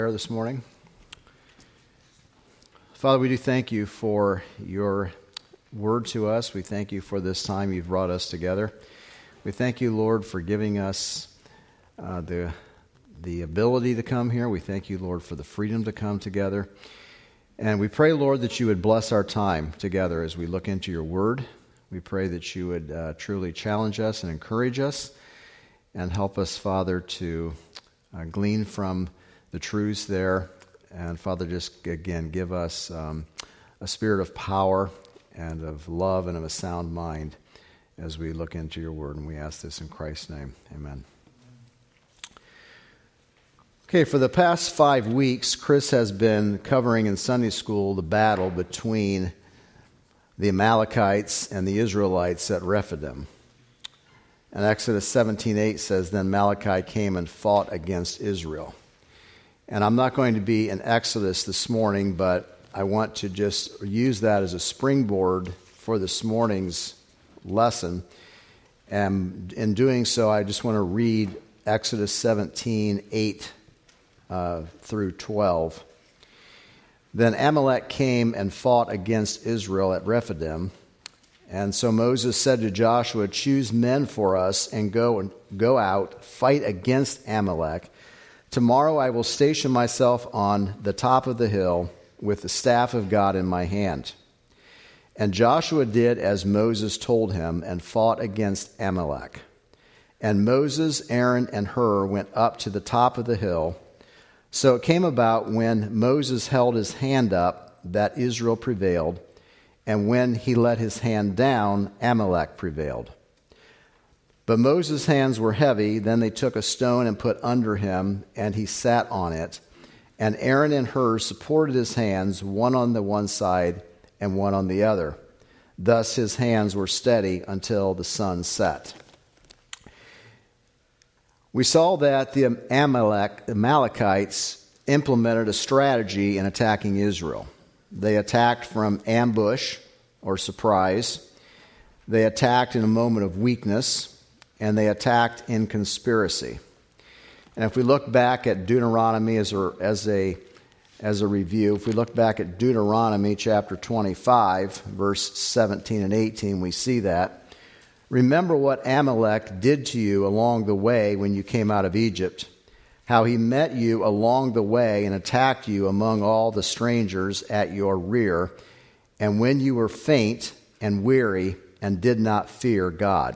This morning. Father, we do thank you for your word to us. We thank you for this time you've brought us together. We thank you, Lord, for giving us the ability to come here. We thank you, Lord, for the freedom to come together. And we pray, Lord, that you would bless our time together as we look into your word. We pray that you would truly challenge us and encourage us and help us, Father, to glean from the truths there. And Father, just again, give us a spirit of power and of love and of a sound mind as we look into your word. And we ask this in Christ's name. Amen. Okay, for the past 5 weeks, Chris has been covering in Sunday school the battle between the Amalekites and the Israelites at Rephidim. And Exodus 17:8 says, "Then Malachi came and fought against Israel." And I'm not going to be in Exodus this morning, but I want to just use that as a springboard for this morning's lesson. And in doing so, I just want to read Exodus 17:8 through 12. "Then Amalek came and fought against Israel at Rephidim. And so Moses said to Joshua, 'Choose men for us and go out, fight against Amalek. Tomorrow I will station myself on the top of the hill with the staff of God in my hand.' And Joshua did as Moses told him and fought against Amalek. And Moses, Aaron, and Hur went up to the top of the hill. So it came about when Moses held his hand up that Israel prevailed, and when he let his hand down, Amalek prevailed. But Moses' hands were heavy. Then they took a stone and put under him, and he sat on it. And Aaron and Hur supported his hands, one on the one side and one on the other. Thus his hands were steady until the sun set." We saw that the Amalekites implemented a strategy in attacking Israel. They attacked from ambush or surprise. They attacked in a moment of weakness. And they attacked in conspiracy. And if we look back at Deuteronomy as a review, if we look back at Deuteronomy chapter 25, verse 17 and 18, we see that. "Remember what Amalek did to you along the way when you came out of Egypt, how he met you along the way and attacked you among all the strangers at your rear, and when you were faint and weary and did not fear God."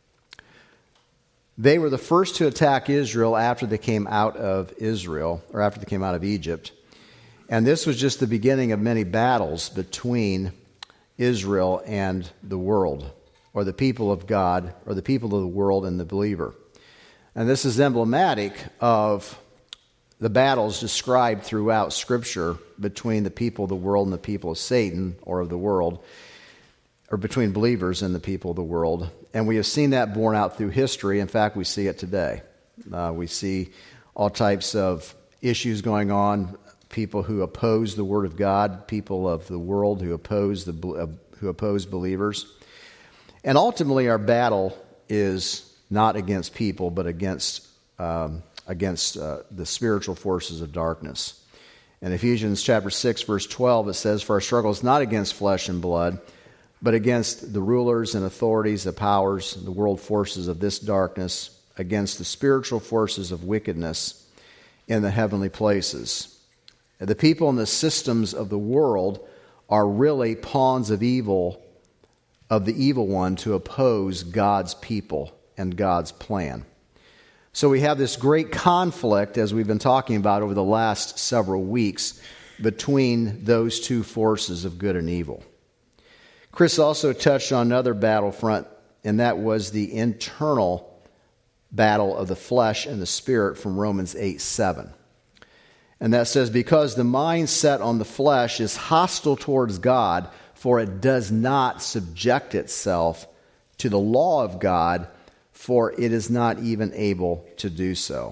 They were the first to attack Israel after they came out of Egypt. And this was just the beginning of many battles between Israel and the world, or the people of God, or the people of the world and the believer. And this is emblematic of the battles described throughout Scripture between the people of the world and the people of Satan, or of the world, or between believers and the people of the world. And we have seen that borne out through history. In fact, we see it today. We see all types of issues going on, people who oppose the Word of God, people of the world who oppose believers. And ultimately, our battle is not against people, but against the spiritual forces of darkness. In Ephesians chapter 6, verse 12, it says, "For our struggle is not against flesh and blood, but against the rulers and authorities, the powers, the world forces of this darkness, against the spiritual forces of wickedness in the heavenly places." The people and the systems of the world are really pawns of evil, of the evil one, to oppose God's people and God's plan. So we have this great conflict, as we've been talking about over the last several weeks, between those two forces of good and evil. Chris also touched on another battlefront, and that was the internal battle of the flesh and the spirit from Romans 8:7. And that says, "Because the mind set on the flesh is hostile towards God, for it does not subject itself to the law of God, for it is not even able to do so."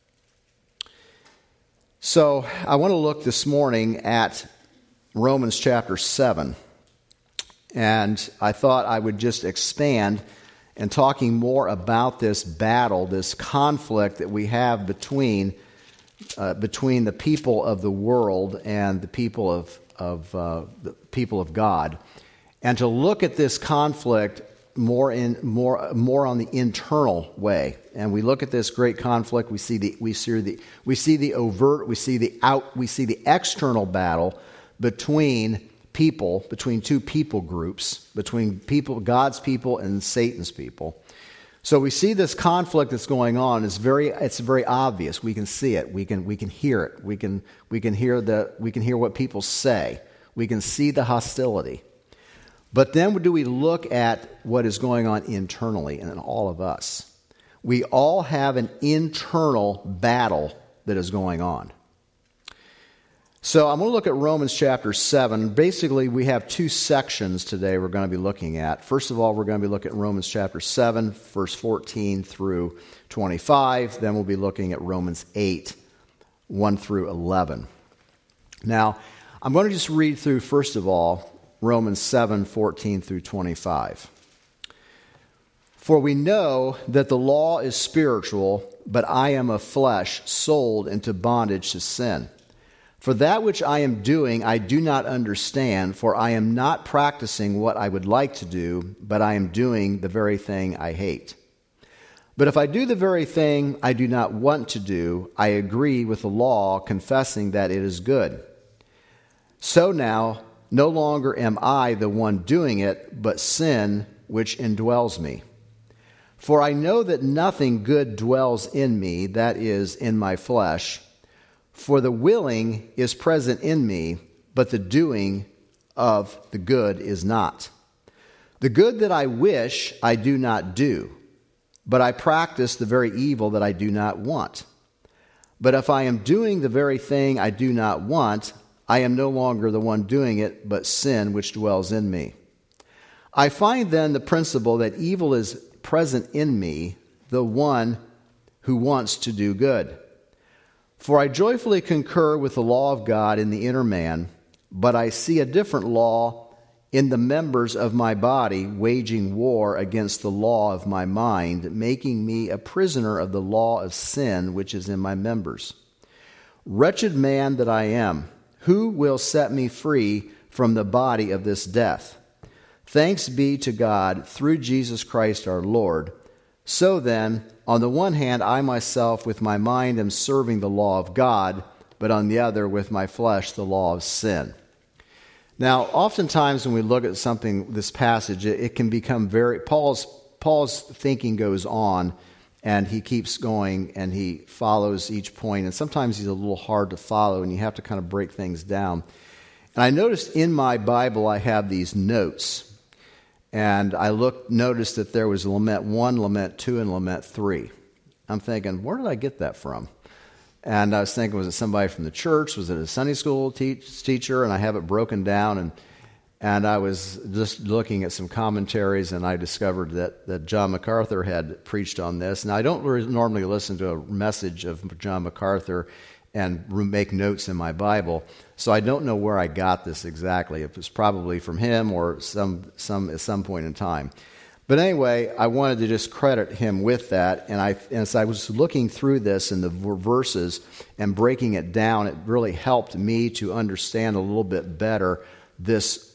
So I want to look this morning at Romans chapter 7. And I thought I would just expand in talking more about this battle, this conflict that we have between between the people of the world and the people of God, and to look at this conflict more on the internal way. And we look at this great conflict. We see the external battle between two people groups, between God's people and Satan's people. So we see this conflict that's going on. It's very obvious. We can see it. We can hear it. We can hear what people say. We can see the hostility. But then do we look at what is going on internally in all of us? We all have an internal battle that is going on. So I'm going to look at Romans chapter 7. Basically, we have two sections today we're going to be looking at. First of all, we're going to be looking at Romans chapter 7, verse 14 through 25. Then we'll be looking at Romans 8, 1 through 11. Now, I'm going to just read through, first of all, Romans 7, 14 through 25. For we know that the law is spiritual, but I am of flesh, sold into bondage to sin. For that which I am doing I do not understand, for I am not practicing what I would like to do, but I am doing the very thing I hate. But if I do the very thing I do not want to do, I agree with the law, confessing that it is good. So now, no longer am I the one doing it, but sin which indwells me. For I know that nothing good dwells in me, that is, in my flesh. For the willing is present in me, but the doing of the good is not. The good that I wish I do not do, but I practice the very evil that I do not want. But if I am doing the very thing I do not want, I am no longer the one doing it, but sin which dwells in me. I find then the principle that evil is present in me, the one who wants to do good. For I joyfully concur with the law of God in the inner man, but I see a different law in the members of my body, waging war against the law of my mind, making me a prisoner of the law of sin which is in my members. Wretched man that I am, who will set me free from the body of this death? Thanks be to God through Jesus Christ our Lord. So then, on the one hand, I myself with my mind am serving the law of God, but on the other, with my flesh, the law of sin. Now, oftentimes when we look at this passage, it can become Paul's thinking goes on, and he keeps going, and he follows each point, and sometimes he's a little hard to follow, and you have to kind of break things down. And I noticed in my Bible I have these notes. And I noticed that there was Lament 1, Lament 2, and Lament 3. I'm thinking, where did I get that from? And I was thinking, was it somebody from the church? Was it a Sunday school teacher? And I have it broken down. And I was just looking at some commentaries, and I discovered that John MacArthur had preached on this. And I don't normally listen to a message of John MacArthur and make notes in my Bible. So I don't know where I got this exactly. It was probably from him or at some point in time. But anyway, I wanted to just credit him with that. And as I was looking through this in the verses and breaking it down, it really helped me to understand a little bit better this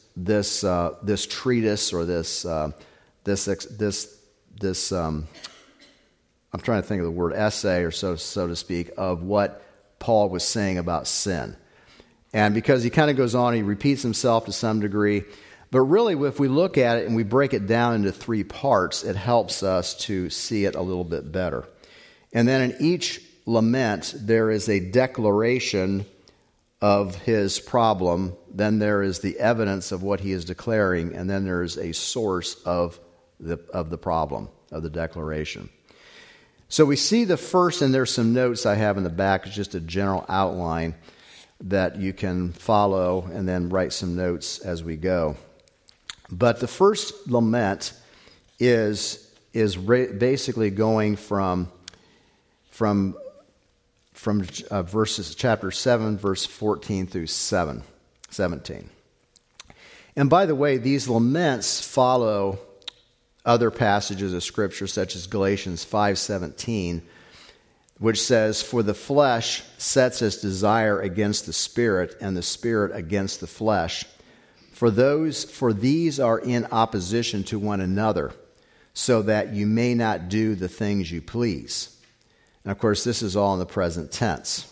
treatise or this I'm trying to think of the word essay or so to speak of what Paul was saying about sin. And because he kind of goes on, he repeats himself to some degree. But really, if we look at it and we break it down into three parts, it helps us to see it a little bit better. And then in each lament, there is a declaration of his problem. Then there is the evidence of what he is declaring. And then there is a source of the problem, of the declaration. So we see the first, and there's some notes I have in the back. It's just a general outline that you can follow and then write some notes as we go. But the first lament is basically going from verses chapter 7, verse 14 through 17. And by the way, these laments follow other passages of Scripture, such as Galatians 5:17, which says, "For the flesh sets its desire against the spirit, and the spirit against the flesh. For these are in opposition to one another, so that you may not do the things you please." And of course, this is all in the present tense.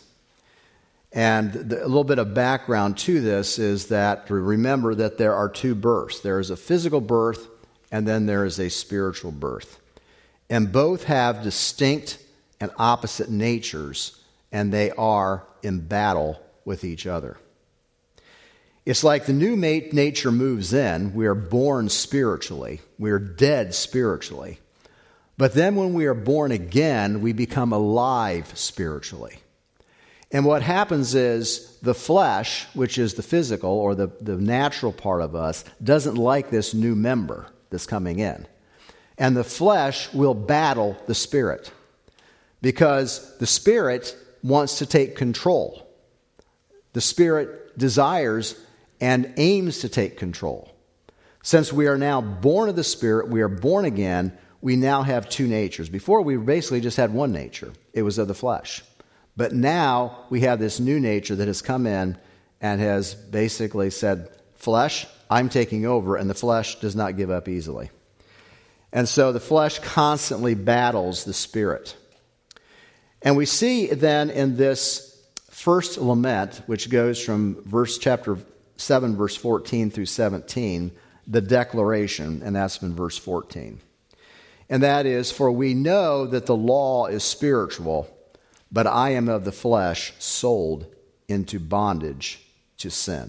And a little bit of background to this is that, remember that there are two births. There is a physical birth, and then there is a spiritual birth. And both have distinct and opposite natures, and they are in battle with each other. It's like the new nature moves in. We are born spiritually. We are dead spiritually. But then when we are born again, we become alive spiritually. And what happens is the flesh, which is the physical or the natural part of us, doesn't like this new member that's coming in. And the flesh will battle the spirit, because the spirit wants to take control. The spirit desires and aims to take control. Since we are now born of the Spirit, we are born again, we now have two natures. Before, we basically just had one nature. It was of the flesh. But now we have this new nature that has come in and has basically said, "Flesh, I'm taking over," and the flesh does not give up easily. And so the flesh constantly battles the Spirit. And we see then in this first lament, which goes from chapter 7, verse 14 through 17, the declaration, and that's in verse 14. And that is, "For we know that the law is spiritual, but I am of the flesh, sold into bondage to sin."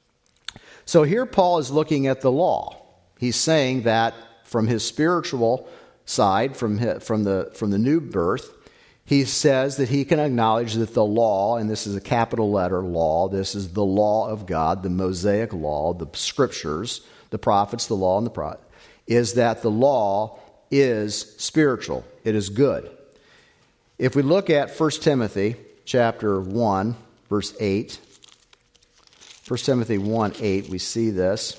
So here Paul is looking at the law. He's saying that from his spiritual side, from the new birth, he says that he can acknowledge that the law, and this is a capital letter law, this is the law of God, the Mosaic law, the scriptures, the prophets, the law, and the prophet, is that the law is spiritual. It is good. If we look at 1 Timothy chapter 1, verse 8, 1 Timothy 1:8, we see this.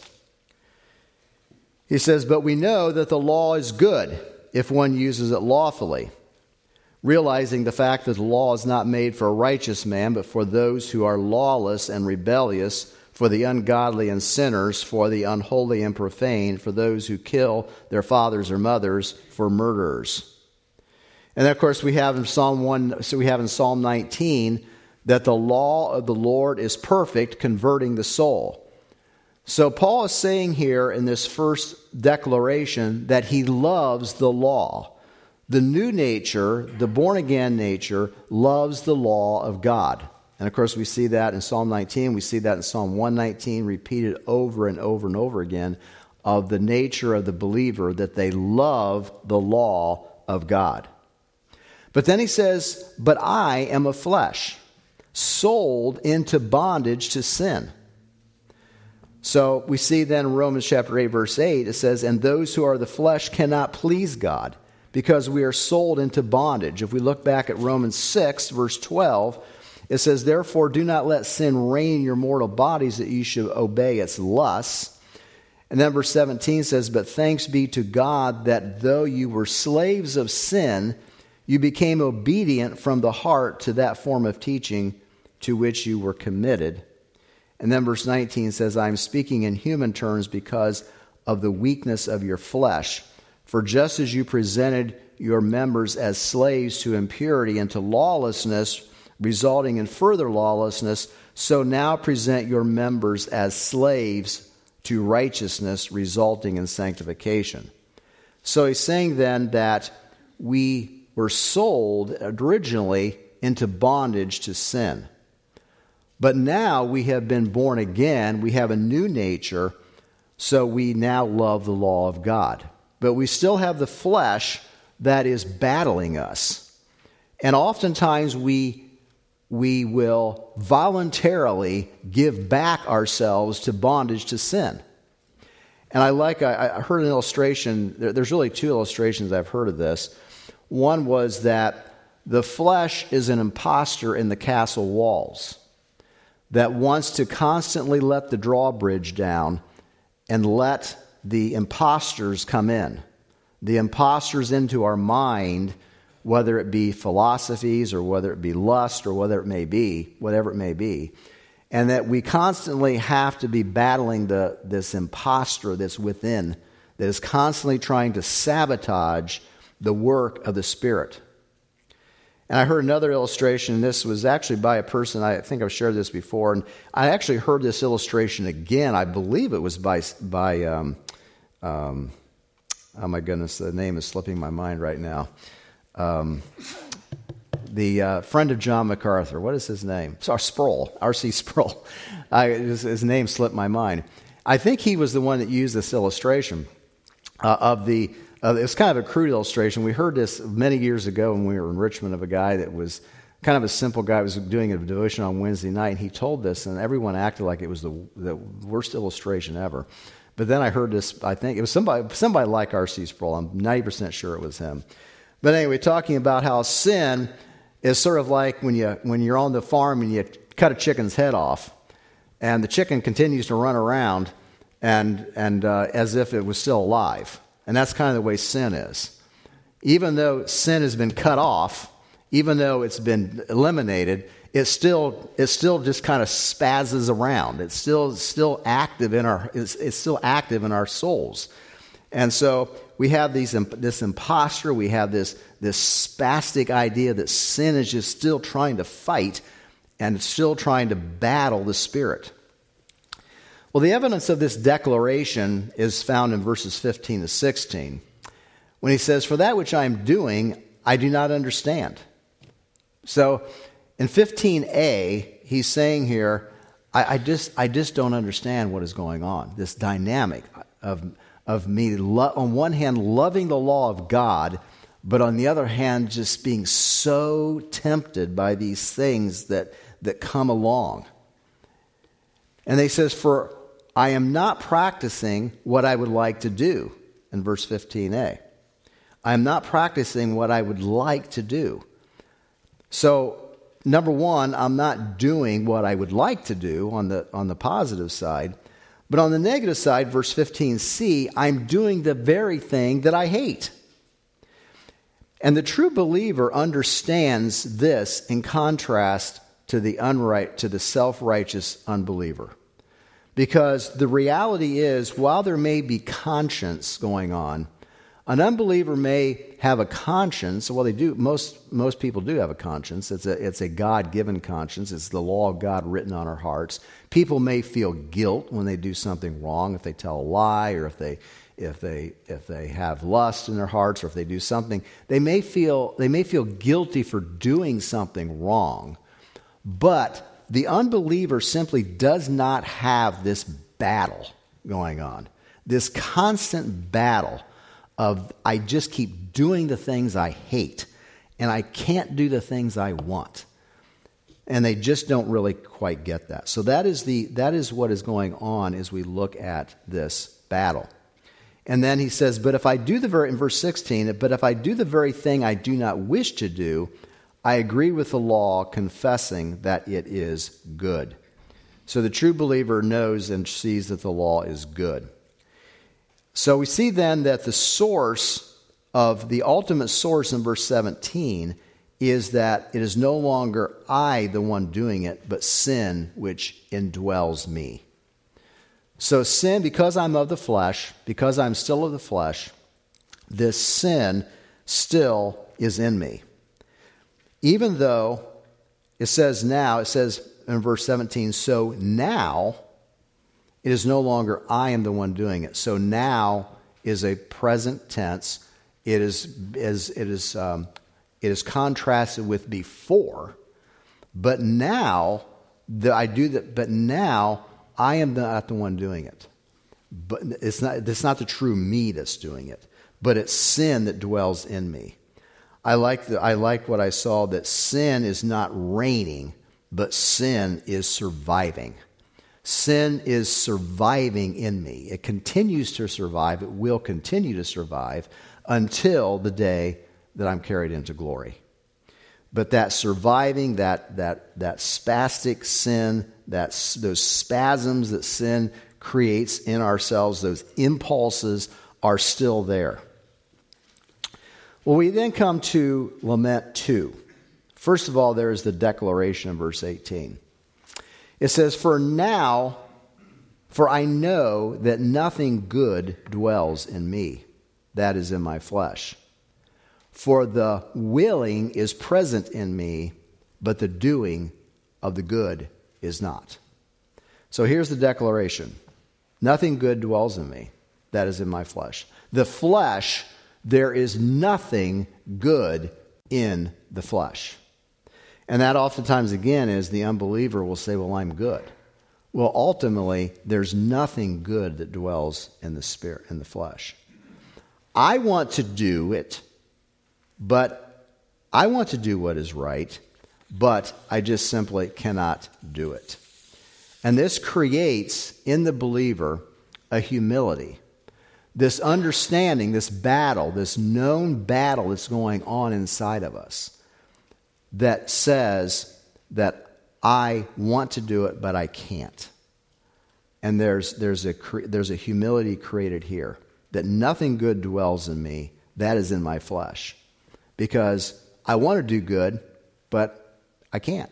He says, "But we know that the law is good if one uses it lawfully, realizing the fact that the law is not made for a righteous man, but for those who are lawless and rebellious, for the ungodly and sinners, for the unholy and profane, for those who kill their fathers or mothers, for murderers." And then, of course, we have in Psalm 19 that the law of the Lord is perfect, converting the soul. So Paul is saying here in this first declaration that he loves the law. The new nature, the born-again nature, loves the law of God. And of course, we see that in Psalm 19. We see that in Psalm 119, repeated over and over and over again, of the nature of the believer, that they love the law of God. But then he says, "But I am of flesh, sold into bondage to sin." So we see then in Romans chapter 8, verse 8, it says, "And those who are the flesh cannot please God, because we are sold into bondage." If we look back at Romans 6, verse 12, it says, "Therefore do not let sin reign in your mortal bodies, that you should obey its lusts." And then verse 17 says, "But thanks be to God that though you were slaves of sin, you became obedient from the heart to that form of teaching to which you were committed." And then verse 19 says, "I am speaking in human terms because of the weakness of your flesh. For just as you presented your members as slaves to impurity and to lawlessness, resulting in further lawlessness, so now present your members as slaves to righteousness, resulting in sanctification." So he's saying then that we were sold originally into bondage to sin. But now we have been born again, we have a new nature, so we now love the law of God. But we still have the flesh that is battling us. And oftentimes we will voluntarily give back ourselves to bondage to sin. And I heard an illustration, there's really two illustrations I've heard of this. One was that the flesh is an imposter in the castle walls that wants to constantly let the drawbridge down and let the imposters come in. The imposters into our mind whether it be philosophies or whether it be lust or whatever it may be, and that we constantly have to be battling this imposter that's within, that is constantly trying to sabotage the work of the Spirit. And I heard another illustration, and this was actually by a person, I think I've shared this before, and I actually heard this illustration again. I believe it was by oh my goodness, the name is slipping my mind right now. The friend of John MacArthur, what is his name? Sproul, R.C. Sproul. His name slipped my mind. I think he was the one that used this illustration it's kind of a crude illustration. We heard this many years ago when we were in Richmond of a guy that was kind of a simple guy, was doing a devotion on Wednesday night, and he told this, and everyone acted like it was the worst illustration ever. But then I heard this, I think it was somebody like R.C. Sproul. I'm 90% sure it was him. But anyway, talking about how sin is sort of like when you're on the farm and you cut a chicken's head off, and the chicken continues to run around and as if it was still alive. And that's kind of the way sin is. Even though sin has been cut off, even though it's been eliminated, it still just kind of spazzes around. It's still active in our souls. And so we have this imposter, we have this spastic idea that sin is just still trying to fight and still trying to battle the Spirit. Well, the evidence of this declaration is found in verses 15 to 16, when he says, "For that which I am doing, I do not understand." So in 15a, he's saying here, I just don't understand what is going on. This dynamic of me, on one hand, loving the law of God, but on the other hand, just being so tempted by these things that come along. And he says, "For I am not practicing what I would like to do," in verse 15a. I am not practicing what I would like to do. So, number one, I'm not doing what I would like to do on the positive side. But on the negative side, verse 15c, I'm doing the very thing that I hate. And the true believer understands this in contrast to the self-righteous unbeliever. Because the reality is, while there may be conscience going on, an unbeliever may have a conscience. Well, they do. Most people do have a conscience. It's a God-given conscience. It's the law of God written on our hearts. People may feel guilt when they do something wrong, if they tell a lie, or if they have lust in their hearts, or if they do something. They may feel guilty for doing something wrong, but the unbeliever simply does not have this battle going on, this constant battle of I just keep doing the things I hate, and I can't do the things I want. And they just don't really quite get that. So that is what is going on as we look at this battle. And then he says, in verse 16, but if I do the very thing I do not wish to do, I agree with the law, confessing that it is good. So the true believer knows and sees that the law is good. So we see then that the ultimate source in verse 17 is that it is no longer I the one doing it, but sin which indwells me. So sin, because I'm of the flesh, because I'm still of the flesh, this sin still is in me. Even though it says in verse 17, so now it is no longer I am the one doing it. So now is a present tense. It is contrasted with before, but now But now I am not the one doing it. But it's not the true me that's doing it, but it's sin that dwells in me. I like what I saw, that sin is not reigning, but sin is surviving. Sin is surviving in me. It continues to survive. It will continue to survive until the day that I'm carried into glory. But that surviving, that spastic sin, those spasms that sin creates in ourselves, those impulses are still there. Well, we then come to Lament 2. First of all, there is the declaration in verse 18. It says, For I know that nothing good dwells in me, that is in my flesh. For the willing is present in me, but the doing of the good is not. So here's the declaration. Nothing good dwells in me, that is in my flesh. The flesh, there is nothing good in the flesh. And that oftentimes, again, is the unbeliever will say, well, I'm good. Well, ultimately, there's nothing good that dwells in the spirit, in the flesh. I want to do it, but I want to do what is right, but I just simply cannot do it. And this creates in the believer a humility. This understanding, this battle, this known battle that's going on inside of us that says that I want to do it, but I can't. And there's a humility created here that nothing good dwells in me, that is in my flesh. Because I want to do good, but I can't.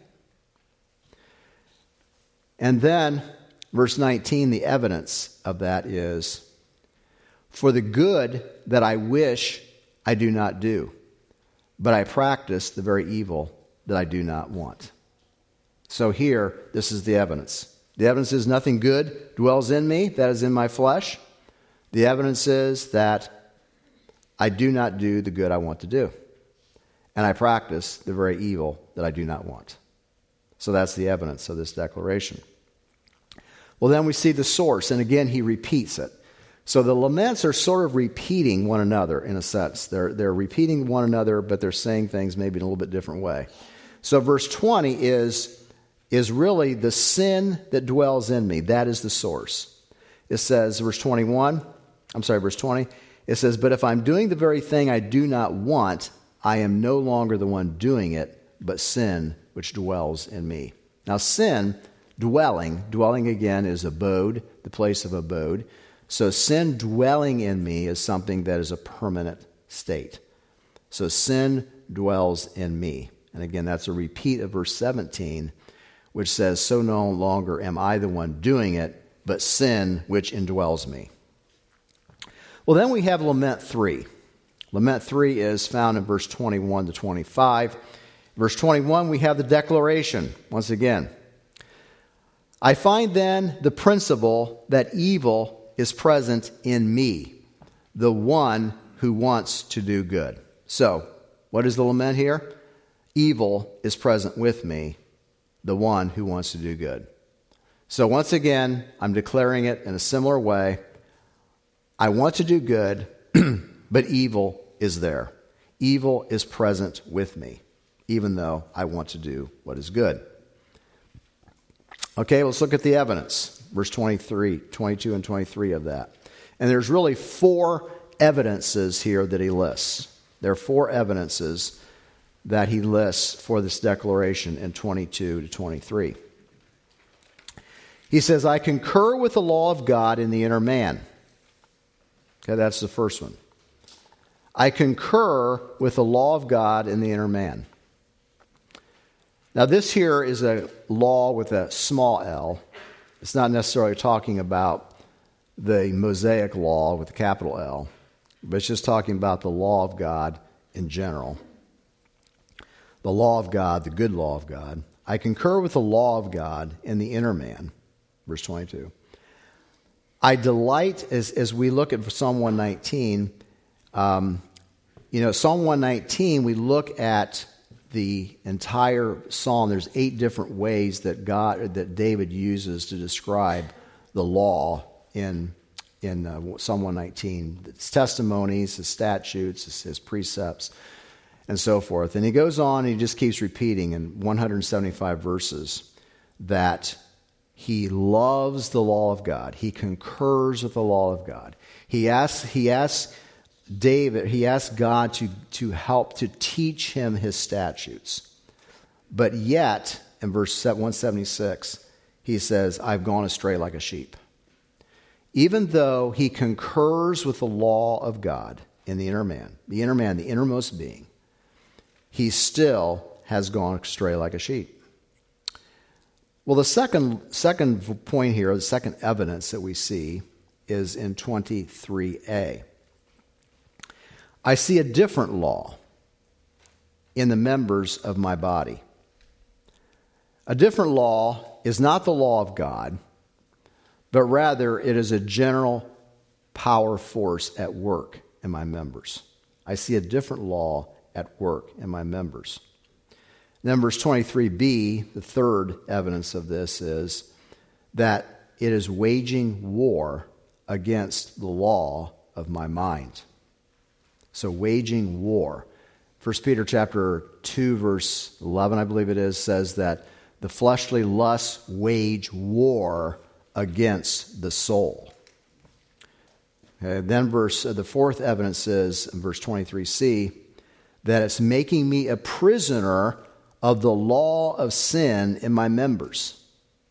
And then, verse 19, the evidence of that is, For the good that I wish I do not do, but I practice the very evil that I do not want. So here, this is the evidence. The evidence is nothing good dwells in me, that is in my flesh. The evidence is that I do not do the good I want to do. And I practice the very evil that I do not want. So that's the evidence of this declaration. Well, then we see the source, and again, he repeats it. So the laments are sort of repeating one another in a sense. They're repeating one another, but they're saying things maybe in a little bit different way. So verse 20 is really the sin that dwells in me. That is the source. It says, verse 20, it says, But if I'm doing the very thing I do not want, I am no longer the one doing it, but sin which dwells in me. Now sin, dwelling again is abode, the place of abode. So sin dwelling in me is something that is a permanent state. So sin dwells in me. And again, that's a repeat of verse 17, which says, So no longer am I the one doing it, but sin which indwells me. Well, then we have Lament 3. Lament 3 is found in verse 21 to 25. Verse 21, we have the declaration, once again. I find then the principle that evil is present in me, the one who wants to do good. So, what is the lament here? Evil is present with me, the one who wants to do good. So once again, I'm declaring it in a similar way. I want to do good, but evil is there. Evil is present with me, even though I want to do what is good. Okay, let's look at the evidence. Verse 23, 22 and 23 of that. And there's really four evidences here that he lists. There are four evidences that he lists for this declaration in 22 to 23. He says, I concur with the law of God in the inner man. Okay, that's the first one. I concur with the law of God in the inner man. Now, this here is a law with a small l. It's not necessarily talking about the Mosaic law with a capital L, but it's just talking about the law of God in general. The law of God, the good law of God. I concur with the law of God in the inner man. Verse 22. I delight, as we look at Psalm 119, Psalm 119, we look at the entire psalm. There's 8 different ways that David uses to describe the law in Psalm 119. His testimonies, his statutes, his precepts, and so forth. And he goes on and he just keeps repeating in 175 verses that he loves the law of God. He concurs with the law of God. He asks David, he asked God to help to teach him his statutes. But yet, in verse 176, he says, I've gone astray like a sheep. Even though he concurs with the law of God, in the inner man, the innermost being, he still has gone astray like a sheep. Well, the second point here, the second evidence that we see is in 23a. I see a different law in the members of my body. A different law is not the law of God, but rather it is a general power force at work in my members. I see a different law at work in my members. Numbers 23b, the third evidence of this is that it is waging war against the law of my mind. So waging war. 1 Peter chapter 2, verse 11, I believe it is, says that the fleshly lusts wage war against the soul. Okay, then the fourth evidence is, in verse 23c, that it's making me a prisoner of the law of sin in my members.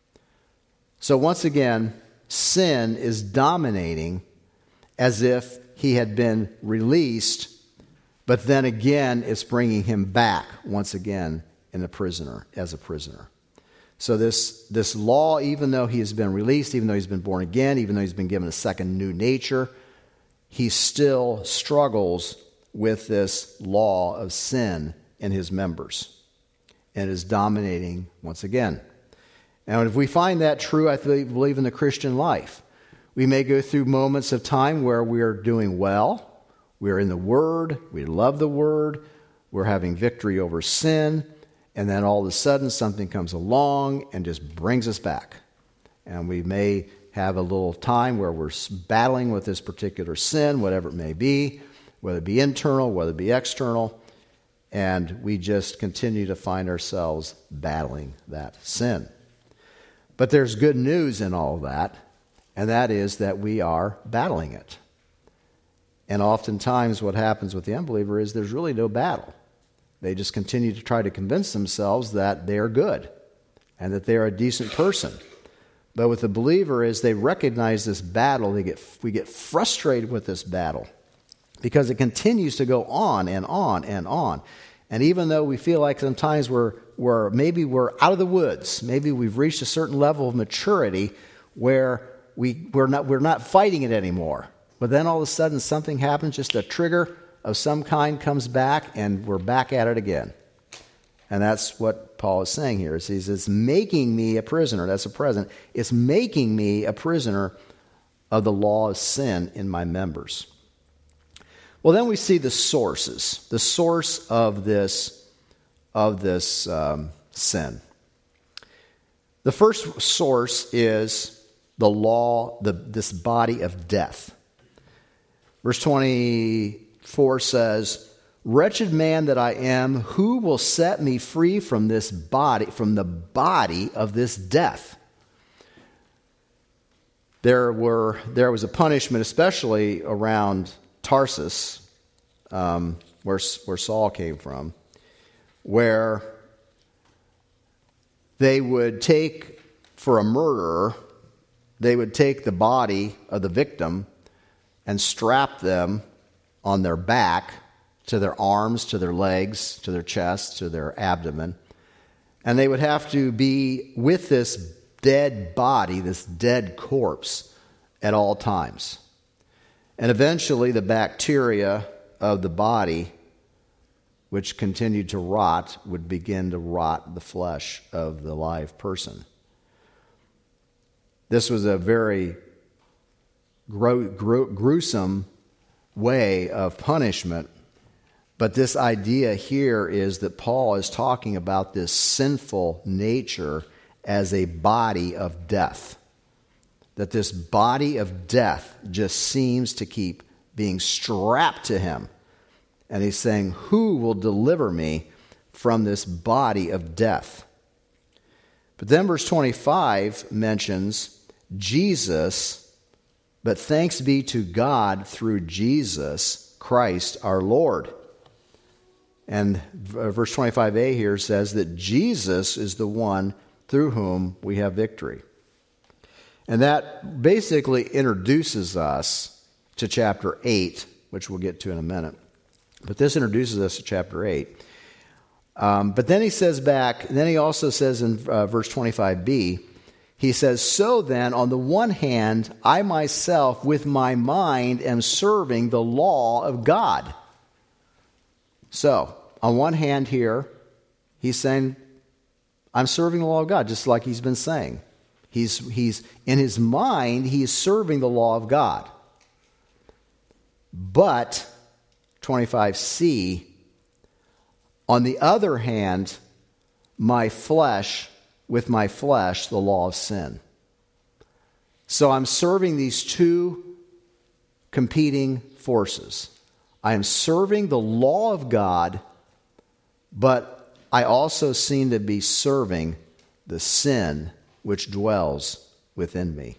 So once again, sin is dominating as if he had been released, but then again it's bringing him back once again as a prisoner. So this law, even though he has been released, even though he's been born again, even though he's been given a second new nature, he still struggles with this law of sin in his members. And is dominating once again. And if we find that true, I believe in the Christian life. We may go through moments of time where we are doing well. We're in the Word. We love the Word. We're having victory over sin. And then all of a sudden something comes along and just brings us back. And we may have a little time where we're battling with this particular sin, whatever it may be, whether it be internal, whether it be external. And we just continue to find ourselves battling that sin. But there's good news in all of that, and that is that we are battling it. And oftentimes what happens with the unbeliever is there's really no battle. They just continue to try to convince themselves that they are good and that they are a decent person. But with the believer is they recognize this battle. We get frustrated with this battle, because it continues to go on and on and on. And even though we feel like sometimes we're out of the woods, maybe we've reached a certain level of maturity where we're not fighting it anymore. But then all of a sudden something happens, just a trigger of some kind comes back, and we're back at it again. And that's what Paul is saying here. He says, it's making me a prisoner. That's a present. It's making me a prisoner of the law of sin in my members. Well, then we see the sources, the source of this sin. The first source is the law, this body of death. Verse 24 says, "Wretched man that I am, who will set me free from this body, from the body of this death?" There was a punishment, especially around Tarsus, where Saul came from, where they would take, for a murderer, they would take the body of the victim and strap them on their back, to their arms, to their legs, to their chest, to their abdomen. And they would have to be with this dead body, this dead corpse, at all times. And eventually the bacteria of the body, which continued to rot, would begin to rot the flesh of the live person. This was a very gruesome way of punishment. But this idea here is that Paul is talking about this sinful nature as a body of death. That this body of death just seems to keep being strapped to him. And he's saying, who will deliver me from this body of death? But then verse 25 mentions Jesus, but thanks be to God through Jesus Christ our Lord. And verse 25a here says that Jesus is the one through whom we have victory. And that basically introduces us to chapter 8, which we'll get to in a minute. But this introduces us to chapter 8. But then he says then he also says in verse 25b, he says, so then, on the one hand, I myself with my mind am serving the law of God. So, on one hand here, he's saying, I'm serving the law of God, just like he's been saying. He's in his mind, he's serving the law of God. But, 25c, on the other hand, with my flesh, the law of sin. So I'm serving these two competing forces. I am serving the law of God, but I also seem to be serving the sin which dwells within me.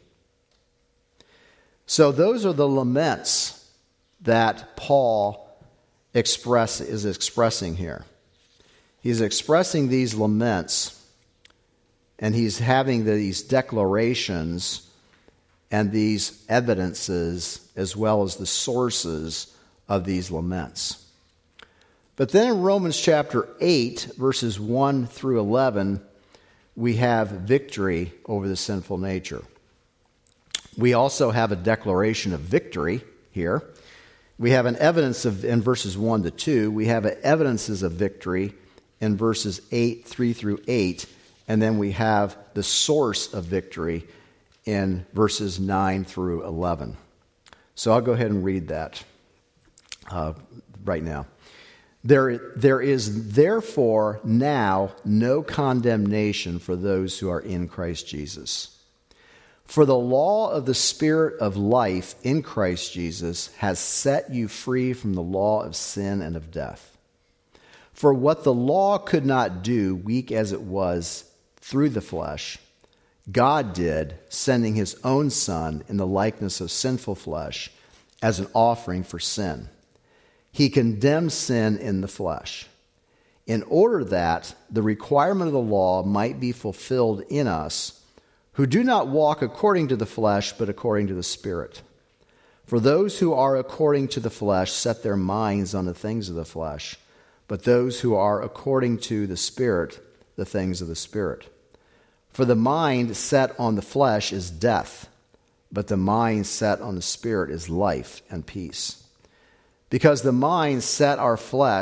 So those are the laments that Paul is expressing here. He's expressing these laments, and he's having these declarations and these evidences as well as the sources of these laments. But then in Romans chapter 8, verses 1 through 11, we have victory over the sinful nature. We also have a declaration of victory here. We have an evidence in verses 1 to 2. We have evidences of victory in verses 3 through 8. And then we have the source of victory in verses 9 through 11. So I'll go ahead and read that right now. There is therefore now no condemnation for those who are in Christ Jesus. For the law of the Spirit of life in Christ Jesus has set you free from the law of sin and of death. For what the law could not do, weak as it was, through the flesh, God did, sending his own Son in the likeness of sinful flesh as an offering for sin. He condemned sin in the flesh, in order that the requirement of the law might be fulfilled in us, who do not walk according to the flesh, but according to the Spirit. For those who are according to the flesh set their minds on the things of the flesh, but those who are according to the Spirit, the things of the Spirit. For the mind set on the flesh is death, but the mind set on the Spirit is life and peace. Because the mind set on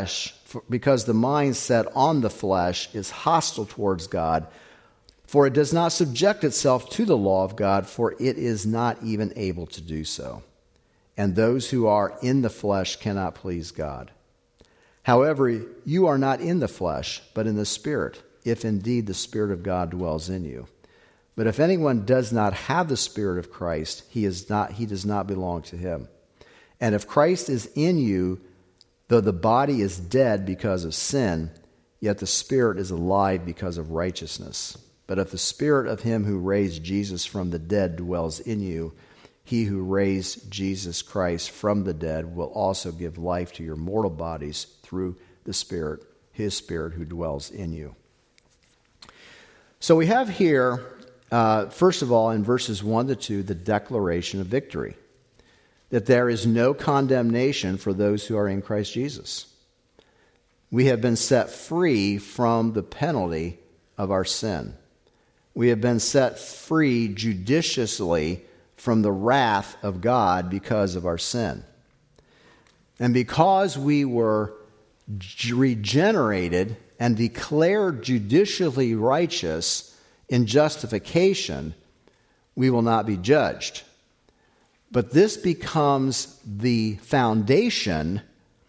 the flesh is hostile towards God, for it does not subject itself to the law of God, for it is not even able to do so. And those who are in the flesh cannot please God. However, you are not in the flesh, but in the Spirit, if indeed the Spirit of God dwells in you. But if anyone does not have the Spirit of Christ, he does not belong to him. And if Christ is in you, though the body is dead because of sin, yet the Spirit is alive because of righteousness. But if the Spirit of him who raised Jesus from the dead dwells in you, he who raised Jesus Christ from the dead will also give life to your mortal bodies through the Spirit, his Spirit who dwells in you. So we have here, first of all, in verses 1 to 2, the declaration of victory. That there is no condemnation for those who are in Christ Jesus. We have been set free from the penalty of our sin. We have been set free judiciously from the wrath of God because of our sin. And because we were regenerated and declared judicially righteous in justification, we will not be judged. But this becomes the foundation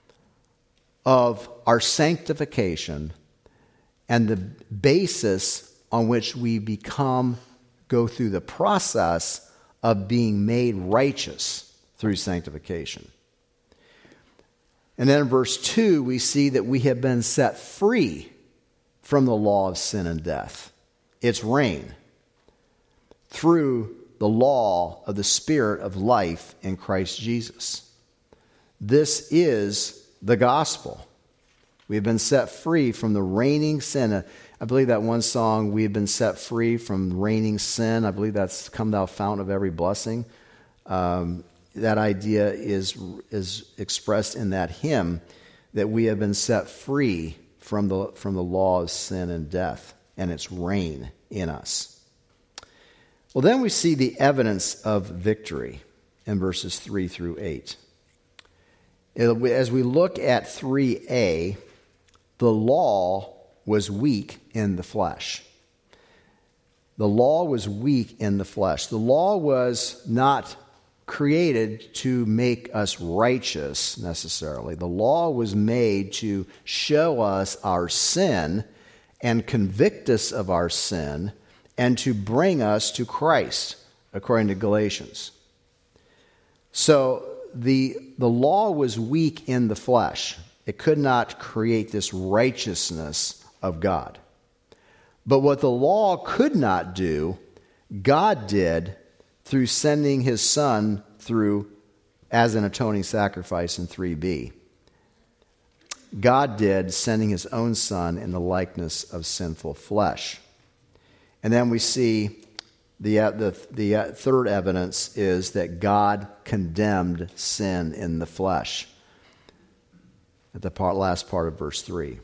of our sanctification and the basis on which we go through the process of being made righteous through sanctification. And then in verse 2, we see that we have been set free from the law of sin and death, its reign, through the law of the Spirit of life in Christ Jesus. This is the gospel. We have been set free from the reigning sin. I believe that one song, we have been set free from reigning sin. I believe that's "Come Thou Fount of Every Blessing." that idea is expressed in that hymn, that we have been set free from the law of sin and death and its reign in us. Well, then we see the evidence of victory in verses 3 through 8. As we look at 3a, the law was weak in the flesh. The law was weak in the flesh. The law was not created to make us righteous necessarily. The law was made to show us our sin and convict us of our sin and to bring us to Christ, according to Galatians. So the law was weak in the flesh. It could not create this righteousness of God. But what the law could not do, God did through sending his Son as an atoning sacrifice in 3b. God did, sending his own Son in the likeness of sinful flesh. And then we see the third evidence is that God condemned sin in the flesh at the last part of verse 3.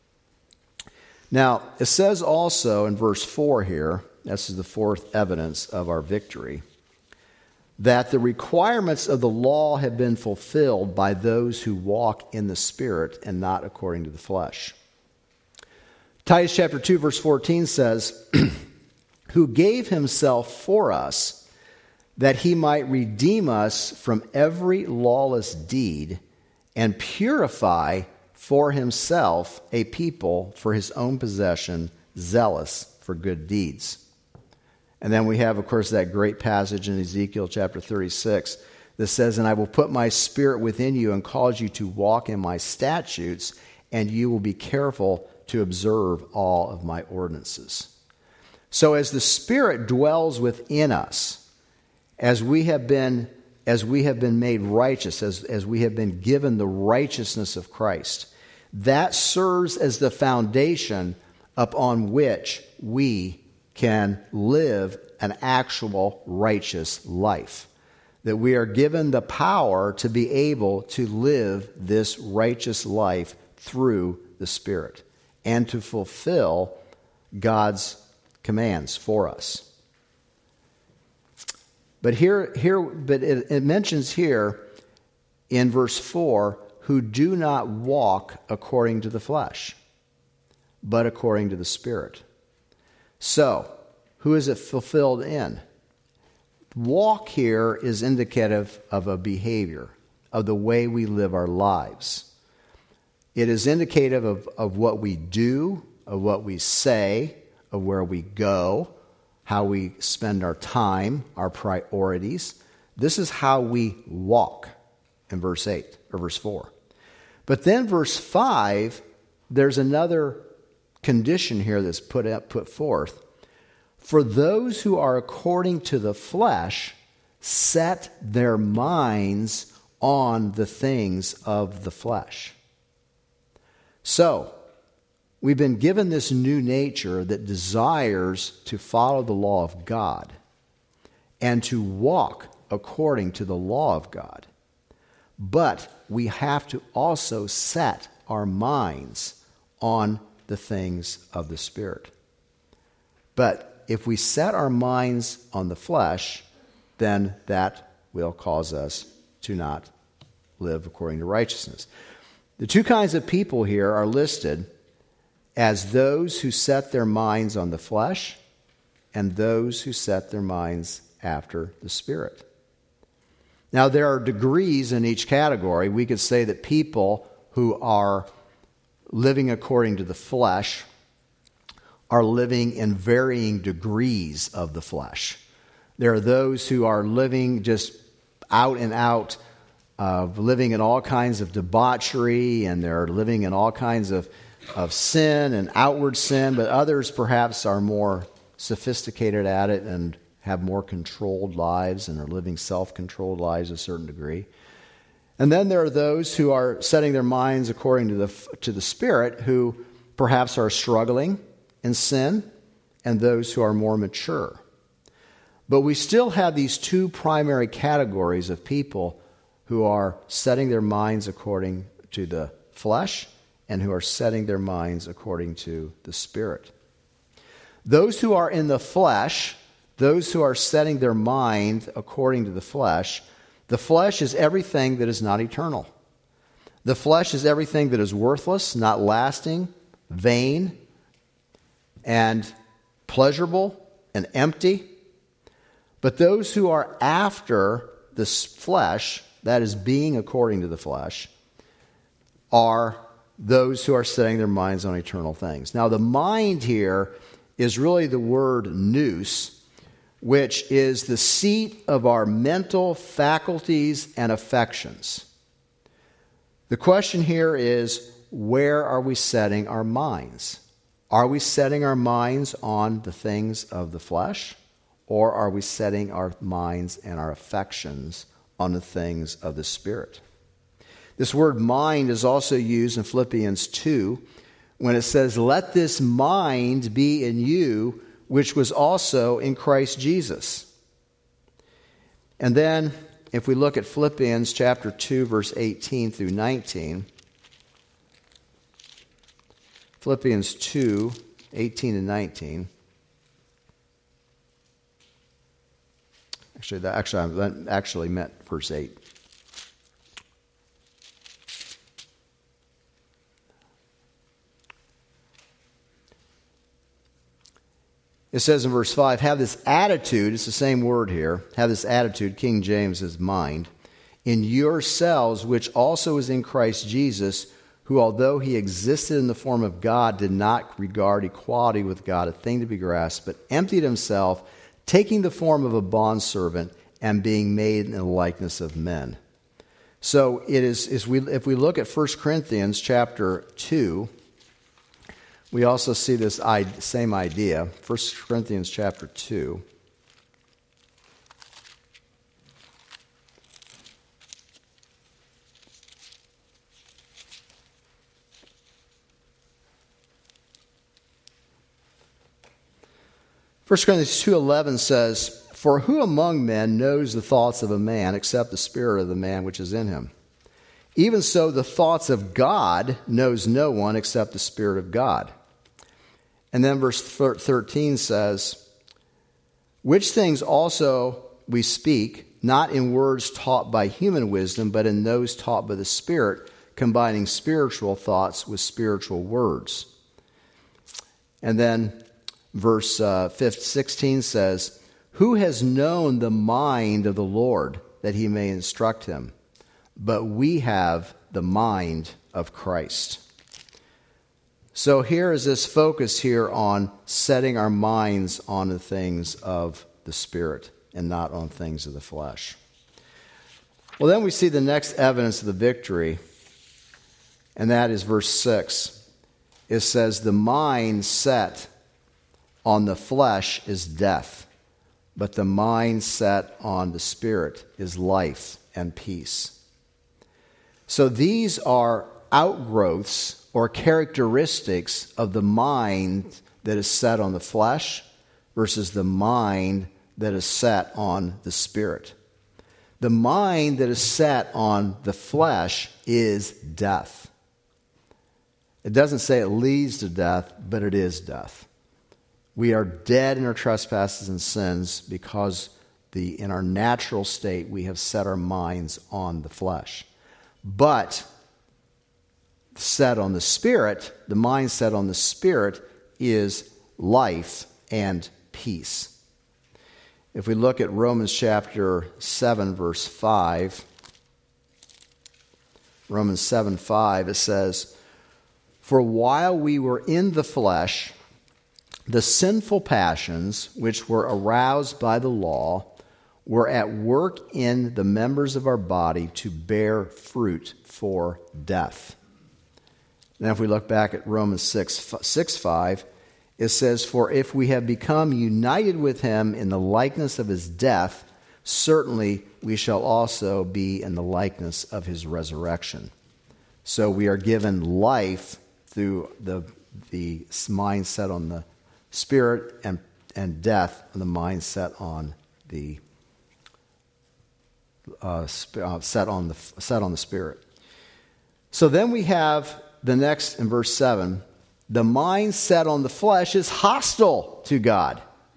Now, it says also in verse 4 here, this is the fourth evidence of our victory, that the requirements of the law have been fulfilled by those who walk in the Spirit and not according to the flesh. Titus chapter 2, verse 14 says, who gave himself for us, that he might redeem us from every lawless deed and purify for himself a people for his own possession, zealous for good deeds. And then we have, of course, that great passage in Ezekiel chapter 36 that says, and I will put my spirit within you and cause you to walk in my statutes, and you will be careful to observe all of my ordinances. So as the Spirit dwells within us, as we have been made righteous, as we have been given the righteousness of Christ, that serves as the foundation upon which we can live an actual righteous life. That we are given the power to be able to live this righteous life through the Spirit and to fulfill God's commands for us. But it mentions here in verse 4, who do not walk according to the flesh, but according to the Spirit. So, who is it fulfilled in? Walk here is indicative of a behavior, of the way we live our lives. It is indicative of what we do, of what we say, of where we go, how we spend our time, our priorities. This is how we walk in verse 8 or verse 4. But then verse 5, there's another condition here that's put forth. For those who are according to the flesh set their minds on the things of the flesh. So, we've been given this new nature that desires to follow the law of God and to walk according to the law of God. But we have to also set our minds on the things of the Spirit. But if we set our minds on the flesh, then that will cause us to not live according to righteousness. The two kinds of people here are listed as those who set their minds on the flesh and those who set their minds after the Spirit. Now, there are degrees in each category. We could say that people who are living according to the flesh are living in varying degrees of the flesh. There are those who are living just out and out, living in all kinds of debauchery, and they're living in all kinds of sin and outward sin, but others perhaps are more sophisticated at it and have more controlled lives and are living self-controlled lives to a certain degree. And then there are those who are setting their minds according to the Spirit, who perhaps are struggling in sin, and those who are more mature. But we still have these two primary categories of people who are setting their minds according to the flesh and who are setting their minds according to the Spirit. Those who are in the flesh, those who are setting their mind according to the flesh is everything that is not eternal. The flesh is everything that is worthless, not lasting, vain, and pleasurable and empty. But those who are after the flesh, that is being according to the flesh, are those who are setting their minds on eternal things. Now, the mind here is really the word nous, which is the seat of our mental faculties and affections. The question here is, where are we setting our minds? Are we setting our minds on the things of the flesh, or are we setting our minds and our affections on the things of the Spirit? This word mind is also used in Philippians 2 when it says, "Let this mind be in you, which was also in Christ Jesus." And then, if we look at Philippians chapter 2, verse 18 through 19, Philippians 2, 18 and 19. I actually meant verse 8. It says in verse 5, have this attitude, it's the same word here, have this attitude, King James is mind, in yourselves, which also is in Christ Jesus, who although he existed in the form of God, did not regard equality with God a thing to be grasped, but emptied himself, taking the form of a bondservant and being made in the likeness of men. So it is, if we look at 1 Corinthians chapter 2, we also see this same idea. 1 Corinthians chapter 2. First Corinthians 2:11 says, "For who among men knows the thoughts of a man except the spirit of the man which is in him? Even so, the thoughts of God knows no one except the Spirit of God." And then verse 13 says, "Which things also we speak, not in words taught by human wisdom, but in those taught by the Spirit, combining spiritual thoughts with spiritual words." And then verse 16 says, "Who has known the mind of the Lord, that he may instruct him? But we have the mind of Christ." So here is this focus here on setting our minds on the things of the Spirit and not on things of the flesh. Well, then we see the next evidence of the victory, and that is verse 6. It says, "The mind set on the flesh is death, but the mind set on the Spirit is life and peace." So these are outgrowths or characteristics of the mind that is set on the flesh versus the mind that is set on the Spirit. The mind that is set on the flesh is death. It doesn't say it leads to death, but it is death. We are dead in our trespasses and sins because in our natural state we have set our minds on the flesh. But set on the Spirit, the mind set on the Spirit is life and peace. If we look at Romans chapter 7, verse 5, Romans 7:5, it says, "For while we were in the flesh, the sinful passions which were aroused by the law were at work in the members of our body to bear fruit for death." Now, if we look back at Romans 6:5, it says, "For if we have become united with him in the likeness of his death, certainly we shall also be in the likeness of his resurrection." So we are given life through the mindset on the Spirit and death on the mindset on the set on the Spirit. So then we have the next in verse 7. The mind set on the flesh is hostile to God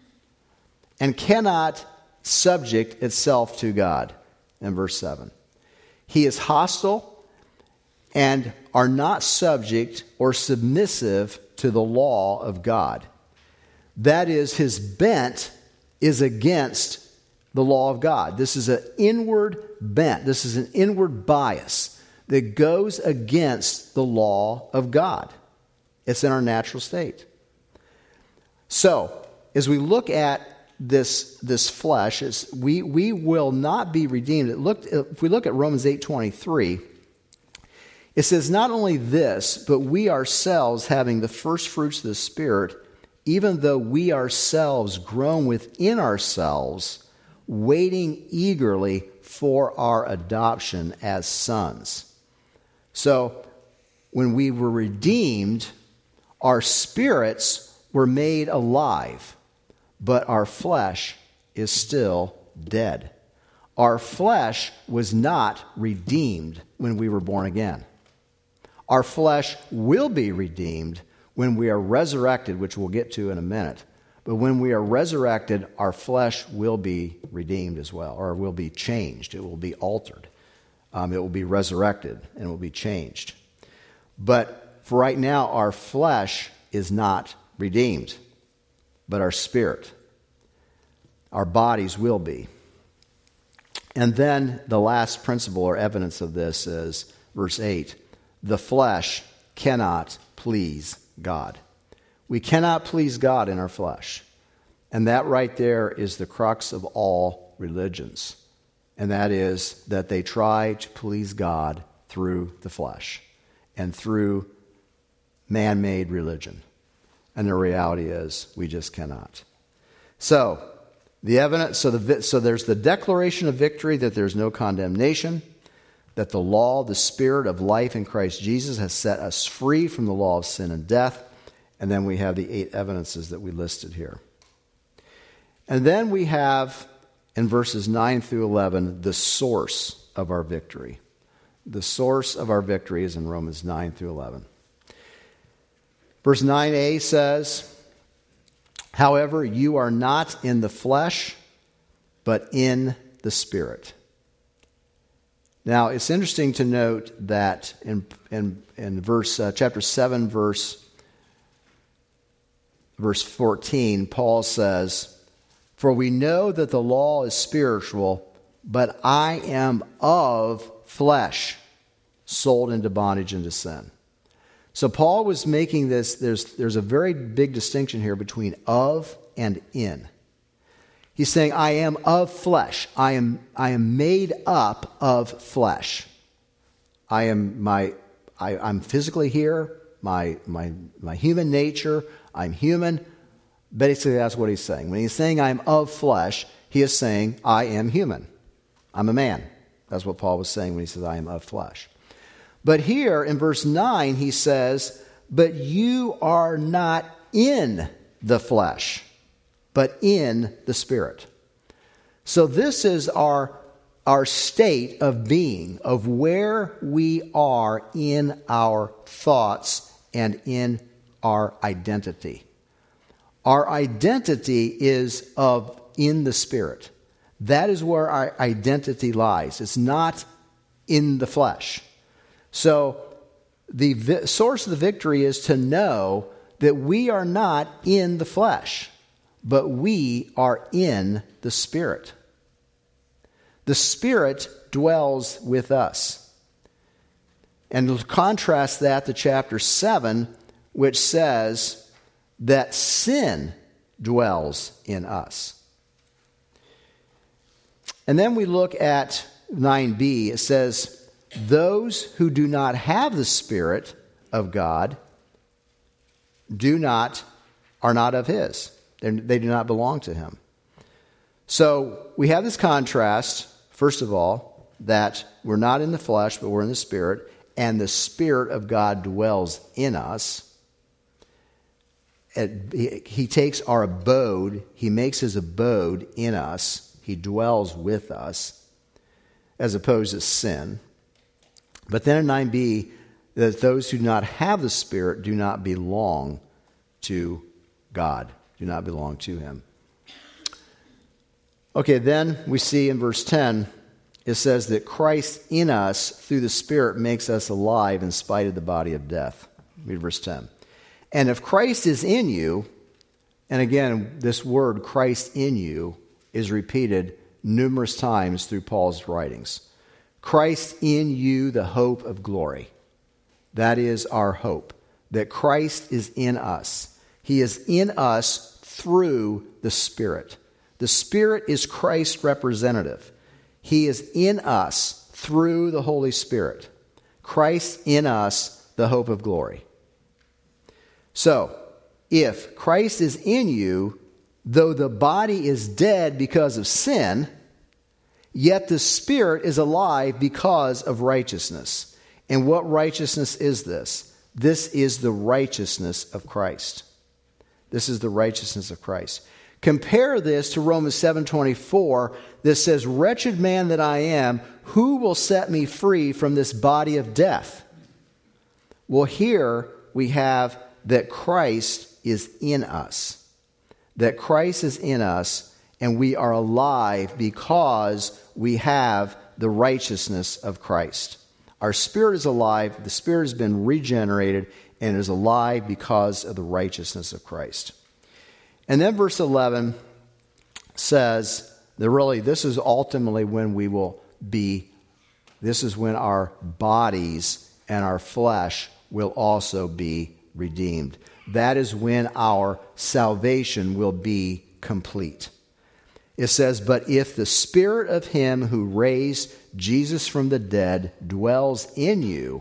and cannot subject itself to God. In verse 7. He is hostile and are not subject or submissive to the law of God. That is, his bent is against the law of God. This is an inward bent. This is an inward bias that goes against the law of God. It's in our natural state. So, as we look at this flesh, we will not be redeemed. If we look at Romans 8:23, it says, not only this, but we ourselves, having the first fruits of the Spirit, even though we ourselves groan within ourselves, waiting eagerly for our adoption as sons. So, when we were redeemed, our spirits were made alive, but our flesh is still dead. Our flesh was not redeemed when we were born again. Our flesh will be redeemed when we are resurrected, which we'll get to in a minute. But when we are resurrected, our flesh will be redeemed as well, or will be changed. It will be altered. It will be resurrected and it will be changed. But for right now, our flesh is not redeemed, but our spirit. Our bodies will be. And then the last principle or evidence of this is verse 8. The flesh cannot please God. We cannot please God in our flesh. And that right there is the crux of all religions. And that is that they try to please God through the flesh and through man-made religion. And the reality is we just cannot. So, the evidence, so there's the declaration of victory that there's no condemnation, that the law, the Spirit of life in Christ Jesus has set us free from the law of sin and death. And then we have the 8 evidences that we listed here. And then we have, in verses 9 through 11, the source of our victory. The source of our victory is in Romans 9 through 11. Verse 9a says, however, you are not in the flesh, but in the Spirit. Now, it's interesting to note that in chapter 7, verse 14, Paul says, for we know that the law is spiritual, but I am of flesh, sold into bondage into sin. So Paul was making this, there's a very big distinction here between of and in. He's saying, I am of flesh. I am made up of flesh. I'm physically here, my human nature, I'm human. Basically, that's what he's saying. When he's saying I'm of flesh, he is saying I am human. I'm a man. That's what Paul was saying when he says I am of flesh. But here in verse 9, he says, but you are not in the flesh, but in the Spirit. So this is our state of being, of where we are in our thoughts and in our identity. Our identity is in the Spirit. That is where our identity lies. It's not in the flesh. So the source of the victory is to know that we are not in the flesh, but we are in the Spirit. The Spirit dwells with us. And to contrast that to chapter 7, which says that sin dwells in us. And then we look at 9b. It says, those who do not have the Spirit of God are not of His. They do not belong to Him. So we have this contrast, first of all, that we're not in the flesh, but we're in the Spirit, and the Spirit of God dwells in us. He takes our abode, He makes His abode in us. He dwells with us, as opposed to sin. But then in 9b, that those who do not have the Spirit do not belong to God, do not belong to him. Okay, then we see in verse 10, it says that Christ in us through the Spirit makes us alive in spite of the body of death. Read verse 10. And if Christ is in you, and again, this word Christ in you is repeated numerous times through Paul's writings. Christ in you, the hope of glory. That is our hope, that Christ is in us. He is in us through the Spirit. The Spirit is Christ's representative. He is in us through the Holy Spirit. Christ in us, the hope of glory. So, if Christ is in you, though the body is dead because of sin, yet the Spirit is alive because of righteousness. And what righteousness is this? This is the righteousness of Christ. This is the righteousness of Christ. Compare this to Romans 7:24 that says, "Wretched man that I am, who will set me free from this body of death?" Well, here we have that Christ is in us. That Christ is in us, and we are alive because we have the righteousness of Christ. Our spirit is alive, the Spirit has been regenerated, and is alive because of the righteousness of Christ. And then verse 11 says that really this is ultimately when we will be, this is when our bodies and our flesh will also be redeemed. That is when our salvation will be complete. It says, "But if the Spirit of him who raised Jesus from the dead dwells in you,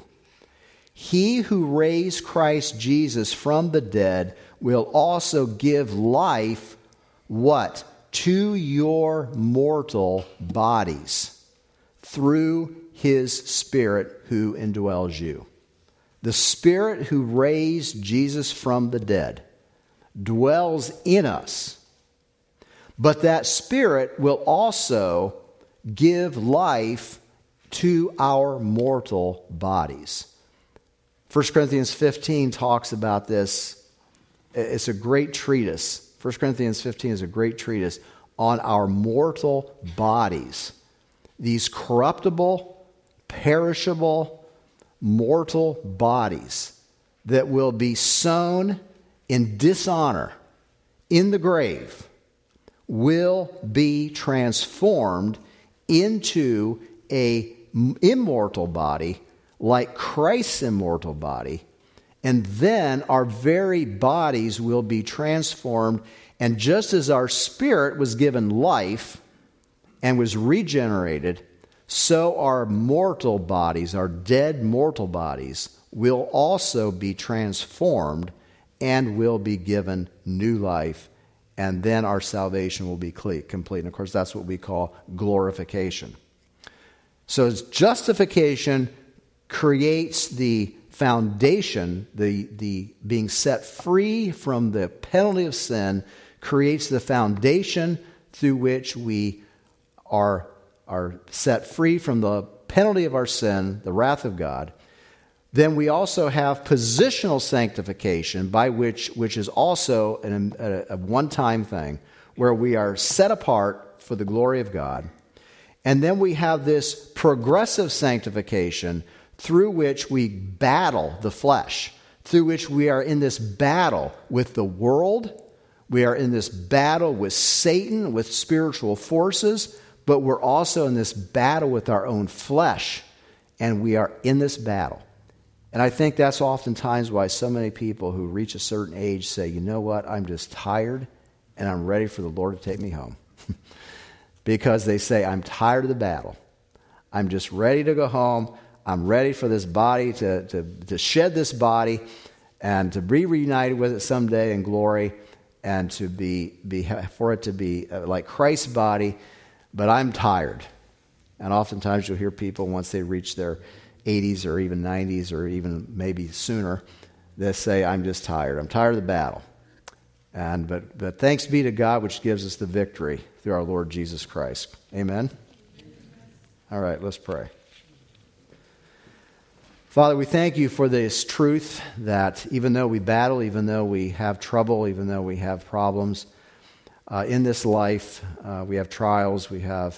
he who raised Christ Jesus from the dead will also give life," what? "To your mortal bodies through his Spirit who indwells you." The Spirit who raised Jesus from the dead dwells in us. But that Spirit will also give life to our mortal bodies. 1 Corinthians 15 talks about this. It's a great treatise. 1 Corinthians 15 is a great treatise on our mortal bodies. These corruptible, perishable, mortal bodies that will be sown in dishonor in the grave will be transformed into an immortal body like Christ's immortal body, and then our very bodies will be transformed, and just as our spirit was given life and was regenerated, so our mortal bodies, our dead mortal bodies, will also be transformed and will be given new life, and then our salvation will be complete. And of course, that's what we call glorification. So justification creates the foundation, the being set free from the penalty of sin, creates the foundation through which we are set free from the penalty of our sin, the wrath of God. Then we also have positional sanctification, by which is also a one-time thing, where we are set apart for the glory of God. And then we have this progressive sanctification through which we battle the flesh, through which we are in this battle with the world, we are in this battle with Satan, with spiritual forces, but we're also in this battle with our own flesh, and we are in this battle. And I think that's oftentimes why so many people who reach a certain age say, "You know what, I'm just tired, and I'm ready for the Lord to take me home." Because they say, "I'm tired of the battle. I'm just ready to go home. I'm ready for this body to shed this body and to be reunited with it someday in glory, and to for it to be like Christ's body, but I'm tired." And oftentimes you'll hear people, once they reach their 80s or even 90s or even maybe sooner, they say, "I'm just tired. I'm tired of the battle." But thanks be to God, which gives us the victory through our Lord Jesus Christ. Amen? All right, let's pray. Father, we thank you for this truth that even though we battle, even though we have trouble, even though we have problems in this life, we have trials, we have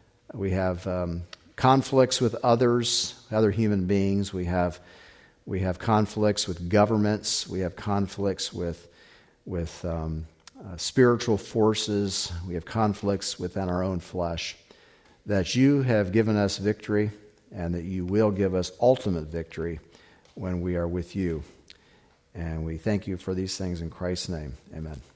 conflicts with others, other human beings, we have conflicts with governments, we have conflicts with spiritual forces, we have conflicts within our own flesh, that you have given us victory and that you will give us ultimate victory when we are with you. And we thank you for these things in Christ's name. Amen.